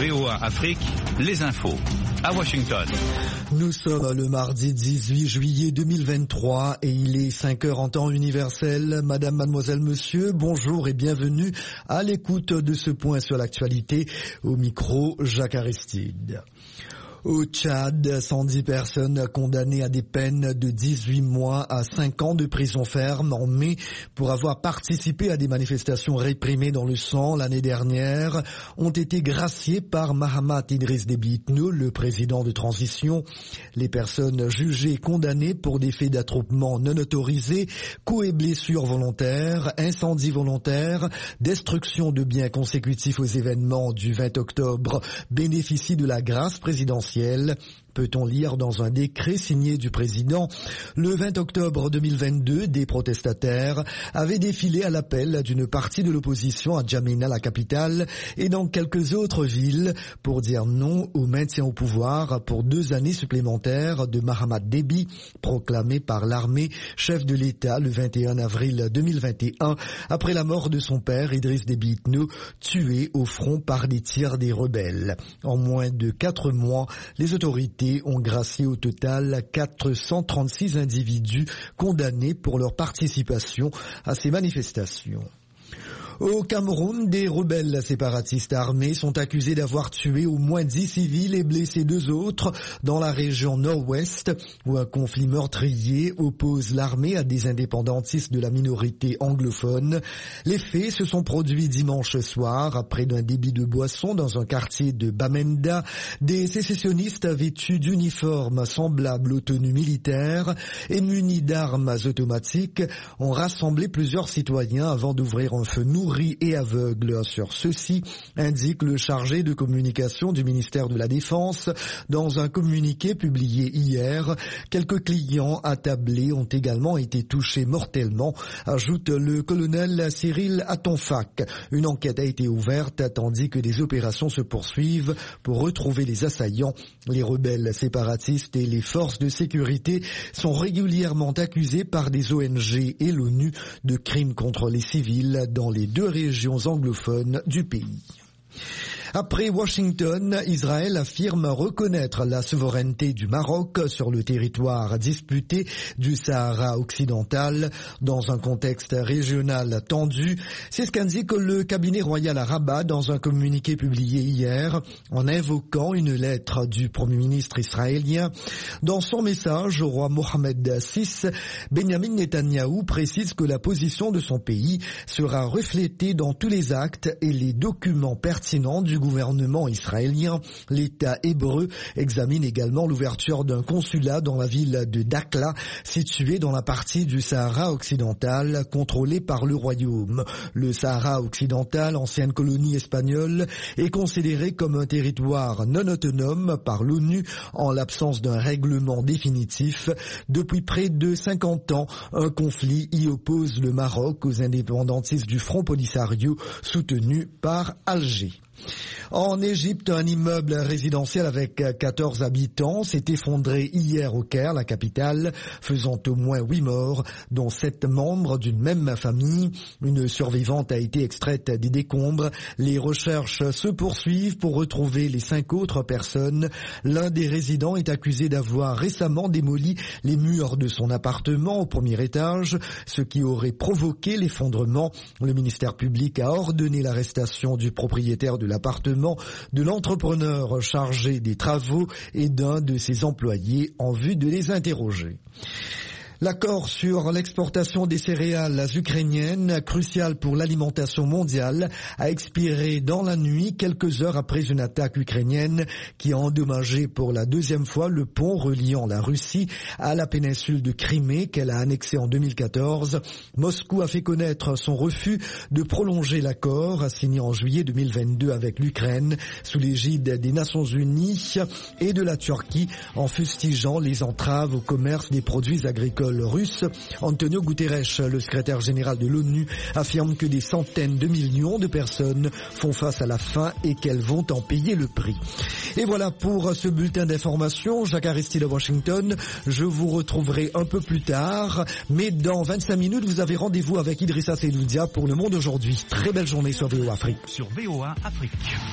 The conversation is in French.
VOA Afrique, les infos. À Washington. Nous sommes le mardi 18 juillet 2023 et il est 5 heures en temps universel. Madame, mademoiselle, monsieur, bonjour et bienvenue à l'écoute de ce point sur l'actualité. Au micro, Jacques Aristide. Au Tchad, 110 personnes condamnées à des peines de 18 mois à 5 ans de prison ferme en mai pour avoir participé à des manifestations réprimées dans le sang l'année dernière ont été graciées par Mahamat Idriss Déby Itno, le président de transition. Les personnes jugées et condamnées pour des faits d'attroupement non autorisés, coups et blessures volontaires, incendies volontaires, destruction de biens consécutifs aux événements du 20 octobre bénéficient de la grâce présidentielle. Peut-on lire dans un décret signé du président. Le 20 octobre 2022, des protestataires avaient défilé à l'appel d'une partie de l'opposition à N'Djamena, la capitale, et dans quelques autres villes pour dire non au maintien au pouvoir pour 2 années supplémentaires de Mahamat Déby, proclamé par l'armée chef de l'État le 21 avril 2021, après la mort de son père Idriss Déby Itno, tué au front par des tirs des rebelles. En moins de 4 mois, les autorités ont gracié au total 436 individus condamnés pour leur participation à ces manifestations. Au Cameroun, des rebelles séparatistes armés sont accusés d'avoir tué au moins 10 civils et blessé 2 autres dans la région nord-ouest où un conflit meurtrier oppose l'armée à des indépendantistes de la minorité anglophone. Les faits se sont produits dimanche soir après d'un débit de boissons dans un quartier de Bamenda. Des sécessionnistes vêtus d'uniformes semblables aux tenues militaires et munis d'armes automatiques ont rassemblé plusieurs citoyens avant d'ouvrir un feu nourri et aveugle sur ceux-ci, indique le chargé de communication du ministère de la Défense dans un communiqué publié hier. Quelques clients attablés ont également été touchés mortellement, ajoute le colonel Cyril Atonfac. Une enquête a été ouverte tandis que des opérations se poursuivent pour retrouver les assaillants. Les rebelles séparatistes et les forces de sécurité sont régulièrement accusés par des ONG et l'ONU de crimes contre les civils dans les 2 régions anglophones du pays. Après Washington, Israël affirme reconnaître la souveraineté du Maroc sur le territoire disputé du Sahara occidental dans un contexte régional tendu. C'est ce qu'indique le cabinet royal à Rabat dans un communiqué publié hier en invoquant une lettre du Premier ministre israélien. Dans son message au roi Mohamed VI, Benjamin Netanyahou précise que la position de son pays sera reflétée dans tous les actes et les documents pertinents du gouvernement israélien. L'État hébreu examine également l'ouverture d'un consulat dans la ville de Dakhla, située dans la partie du Sahara occidental contrôlée par le royaume. Le Sahara occidental, ancienne colonie espagnole, est considéré comme un territoire non autonome par l'ONU en l'absence d'un règlement définitif. Depuis près de 50 ans, un conflit y oppose le Maroc aux indépendantistes du Front Polisario soutenu par Alger. En Égypte, un immeuble résidentiel avec 14 habitants s'est effondré hier au Caire, la capitale, faisant au moins 8 morts, dont 7 membres d'une même famille. Une survivante a été extraite des décombres. Les recherches se poursuivent pour retrouver les 5 autres personnes. L'un des résidents est accusé d'avoir récemment démoli les murs de son appartement au 1er étage, ce qui aurait provoqué l'effondrement. Le ministère public a ordonné l'arrestation du propriétaire de l'appartement, de l'entrepreneur chargé des travaux et d'un de ses employés en vue de les interroger. L'accord sur l'exportation des céréales ukrainiennes, crucial pour l'alimentation mondiale, a expiré dans la nuit quelques heures après une attaque ukrainienne qui a endommagé pour la 2e fois le pont reliant la Russie à la péninsule de Crimée qu'elle a annexée en 2014. Moscou a fait connaître son refus de prolonger l'accord signé en juillet 2022 avec l'Ukraine sous l'égide des Nations Unies et de la Turquie en fustigeant les entraves au commerce des produits agricoles russe. Antonio Guterres, le secrétaire général de l'ONU, affirme que des centaines de millions de personnes font face à la faim et qu'elles vont en payer le prix. Et voilà pour ce bulletin d'information. Jacques Aristide à Washington. Je vous retrouverai un peu plus tard, mais dans 25 minutes, vous avez rendez-vous avec Idrissa Seloudia pour Le Monde aujourd'hui. Très belle journée sur VOA Afrique. Sur VOA Afrique.